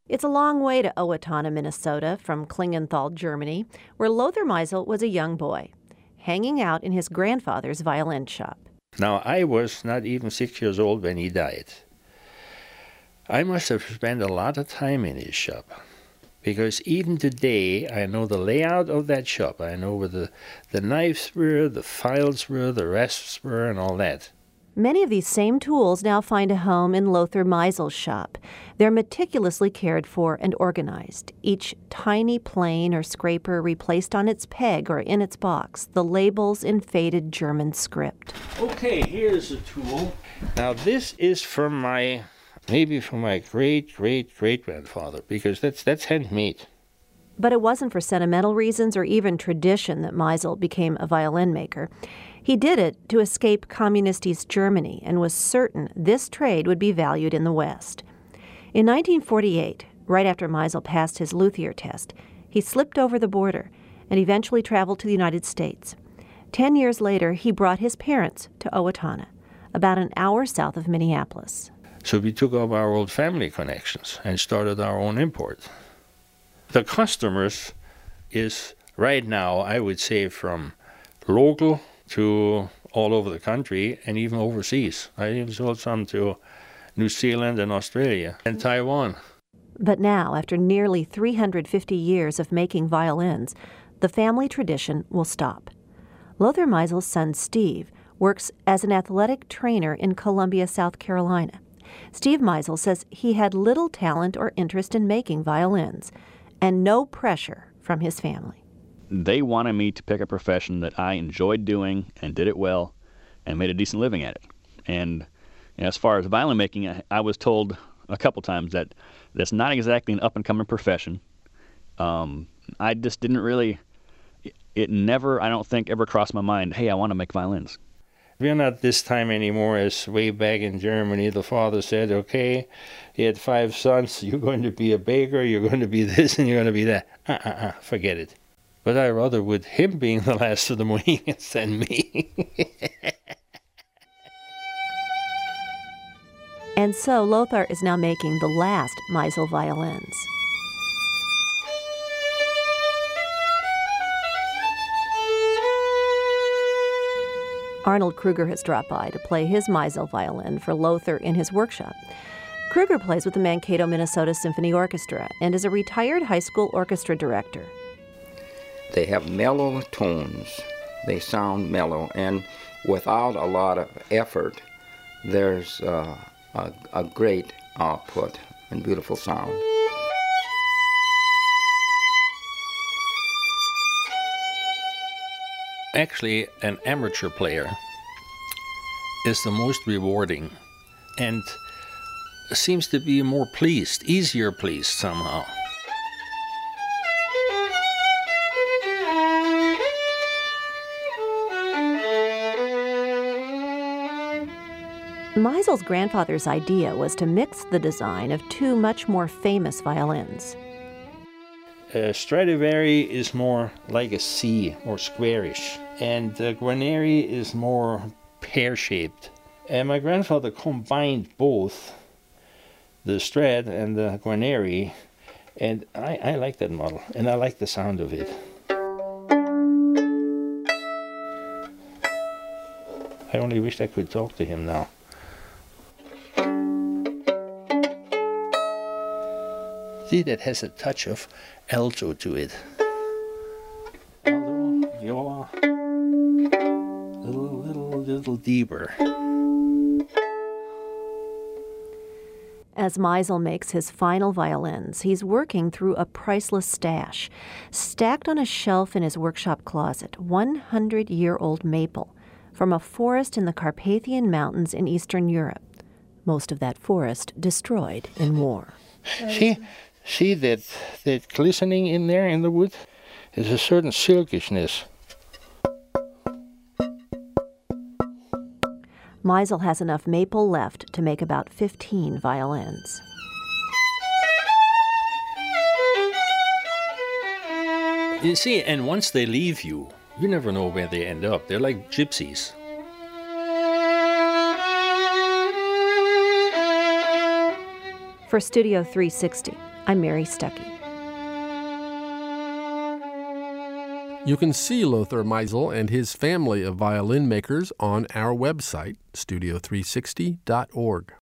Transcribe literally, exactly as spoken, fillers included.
It's a long way to Owatonna, Minnesota from Klingenthal, Germany, where Lothar Maisel was a young boy, hanging out in his grandfather's violin shop. Now, I was not even six years old when he died. I must have spent a lot of time in his shop, because even today I know the layout of that shop. I know where the, the knives were, the files were, the rasps were, and all that. Many of these same tools now find a home in Lothar Maisel's shop. They're meticulously cared for and organized, each tiny plane or scraper replaced on its peg or in its box, the labels in faded German script. Okay, here's a tool. Now this is from my, maybe from my great-great-great-grandfather, because that's, that's handmade. But it wasn't for sentimental reasons or even tradition that Maisel became a violin maker. He did it to escape Communist East Germany and was certain this trade would be valued in the West. In nineteen forty-eight, right after Maisel passed his luthier test, he slipped over the border and eventually traveled to the United States. Ten years later, he brought his parents to Owatonna, about an hour south of Minneapolis. So we took up our old family connections and started our own import. The customers is right now, I would say, from local to all over the country and even overseas. I even sold some to New Zealand and Australia and Taiwan. But now, after nearly three hundred fifty years of making violins, the family tradition will stop. Lothar Maisel's son, Steve, works as an athletic trainer in Columbia, South Carolina. Steve Maisel says he had little talent or interest in making violins, and no pressure from his family. They wanted me to pick a profession that I enjoyed doing and did it well and made a decent living at it. And you know, as far as violin making, I, I was told a couple times that that's not exactly an up-and-coming profession. Um, I just didn't really, it never, I don't think, ever crossed my mind, hey, I want to make violins. We're not this time anymore as way back in Germany. The father said, okay, he had five sons, you're going to be a baker, you're going to be this, and you're going to be that. Uh-uh-uh, forget it. But I rather would him being the last of the Mohicans than me. And so Lothar is now making the last Maisel violins. Arnold Kruger has dropped by to play his Maisel violin for Lothar in his workshop. Kruger plays with the Mankato, Minnesota Symphony Orchestra and is a retired high school orchestra director. They have mellow tones. They sound mellow, and without a lot of effort, there's uh, a, a great output and beautiful sound. Actually, an amateur player is the most rewarding and seems to be more pleased, easier pleased somehow. Maisel's grandfather's idea was to mix the design of two much more famous violins. Uh, Stradivari is more like a C, more squarish, and the Guarneri is more pear-shaped. And my grandfather combined both the Strad and the Guarneri, and I, I like that model, and I like the sound of it. I only wish I could talk to him now. See, that has a touch of alto to it. Alto, viola, little, little, little deeper. As Maisel makes his final violins, he's working through a priceless stash. Stacked on a shelf in his workshop closet, one hundred year old maple from a forest in the Carpathian Mountains in Eastern Europe. Most of that forest destroyed in war. See? See that, that glistening in there in the wood? There's a certain silkishness. Maisel has enough maple left to make about fifteen violins. You see, and once they leave you, you never know where they end up. They're like gypsies. For Studio three sixty, I'm Mary Stuckey. You can see Lothar Meisel and his family of violin makers on our website, studio three sixty dot org.